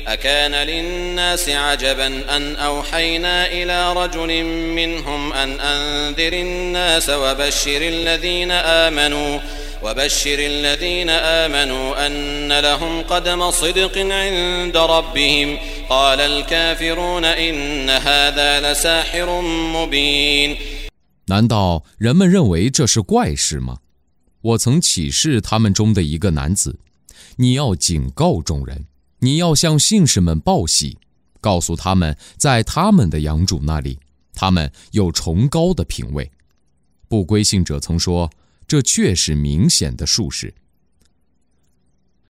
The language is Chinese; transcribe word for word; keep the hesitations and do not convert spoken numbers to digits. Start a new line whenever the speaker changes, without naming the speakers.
أكان للناس عجبا أن أوحينا إلى رجل منهم أن أنذر الناس وبشر الذين آمنوا وبشر الذين آمنوا أن لهم قدم صدق عند ربهم قال الكافرون إن هذا لساحر مبين。
难道人们认为这是怪事吗？我曾启示他们中的一个男子，你要警告众人，你要向信士们报喜，告诉他们在他们的养主那里，他们有崇高的品位。不归信者曾说，这确是明显的术士。